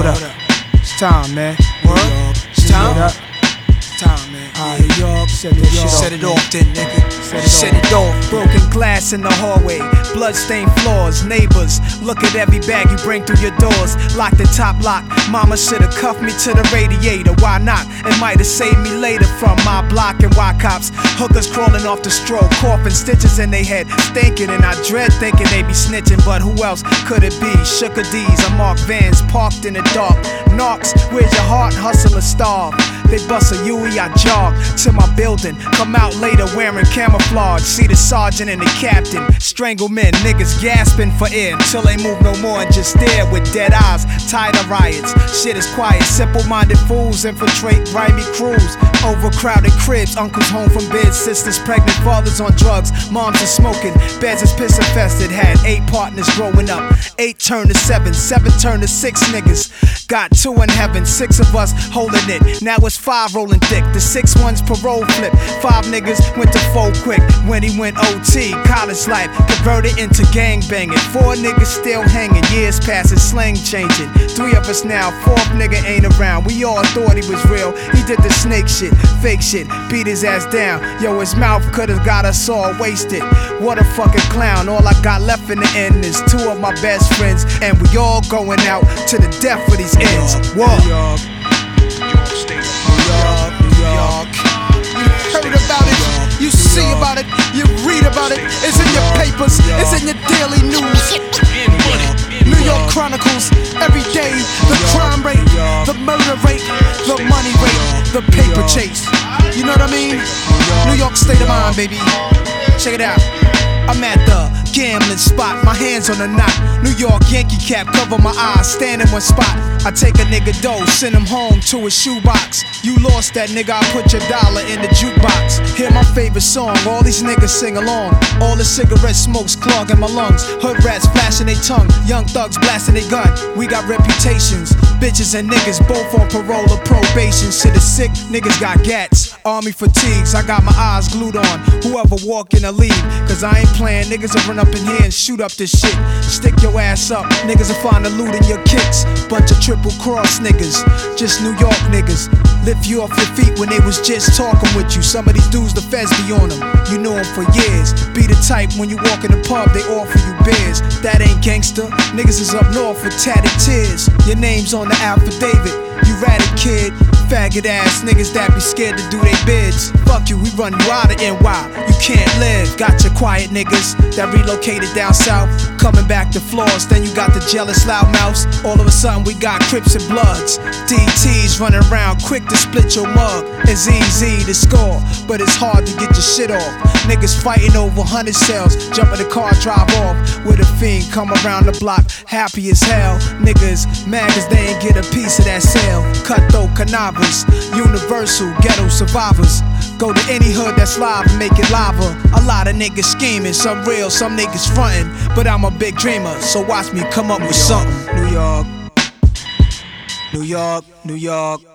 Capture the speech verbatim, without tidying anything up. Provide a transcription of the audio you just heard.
What up? It's time, man. Word? It's time? It's time, man. Alright, New York, set it off. Set it off then, nigga. Set it off. Broken glass in the hallway, bloodstained floors, neighbors. Look at every bag you bring through your doors. Lock the top lock. Mama should've cuffed me to the radiator. Why not? It might've saved me later from my block and why cops. Hookers crawling off the stroke, coughing stitches in they head, stinking, and I dread thinking they be snitching. But who else could it be? Sugar D's, a Mark Vans parked in the dark. Knocks, where's your heart? Hustle or starve. They bust a Huey, I jog to my building. Come out later wearing camouflage. See the sergeant and the captain. Strangle men, niggas gasping for air until they move no more and just stare with dead eyes. Tired of riots, shit is quiet. Simple-minded fools infiltrate grimy crews. Overcrowded cribs, uncles home from bed, sisters pregnant, fathers on drugs, moms are smoking, beds is piss infested. Had eight partners growing up. Eight turned to seven, seven turned to six niggas. Got two in heaven, six of us holding it. Now it's five rolling thick. The six ones parole flip. Five niggas went to four quick when he went O T. College life converted into gang banging. Four niggas still hanging. Years passing, slang changing. Three of us now, fourth nigga ain't around. We all thought he was real. He did the snake shit, fake shit, beat his ass down. Yo, his mouth could've got us all wasted. What a fucking clown. All I got left in the end is two of my best friends, and we all going out to the death for these ends. Whoa. New York, New York, New York. You heard about it, you see about it, you read about it. It's in your papers, it's in your daily news. New York Chronicles, every day. The crime rate, the murder rate, the money rate, the paper chase. You know what I mean? New York state of mind, baby. Check it out. I'm at the gambling spot, my hands on the knot. New York Yankee cap, cover my eyes, stand in one spot. I take a nigga dough, send him home to his shoebox. You lost that nigga, I put your dollar in the jukebox. Hear my favorite song, all these niggas sing along. All the cigarette smokes clogging my lungs. Hood rats flashing their tongue, young thugs blasting their gun. We got reputations, bitches and niggas both on parole or probation. Shit is sick, niggas got gats, army fatigues. I got my eyes glued on whoever walk in or leave. Cause I ain't playing, niggas will run up in here and shoot up this shit. Stick your ass up, niggas will find the loot in your kicks. Bunch of triple cross niggas, just New York niggas. Lift you off your feet when they was just talking with you. Some of these dudes, the feds be on them. You know them for years. Be the type when you walk in the pub, they offer you beers. That ain't gangster. Niggas is up north with tatted tears. Your name's on the affidavit. You ratted kid. Faggot ass niggas that be scared to do they bids. Fuck you, we run you out of N Y. You can't live. Got your quiet niggas that relocated down south, coming back to floors. Then you got the jealous loudmouths. All of a sudden we got Crips and Bloods. D Ts running around quick to split your mug. It's easy to score, but it's hard to get your shit off. Niggas fighting over hundred cells. Jump in the car, drive off with a fiend. Come around the block, happy as hell. Niggas mad cause they ain't get a piece of that sale. Cutthroat cannabis, universal ghetto survivors. Go to any hood that's live and make it lava. A lot of niggas scheming, some real, some niggas frontin'. But I'm a big dreamer, so watch me come up with something. New York, New York, New York.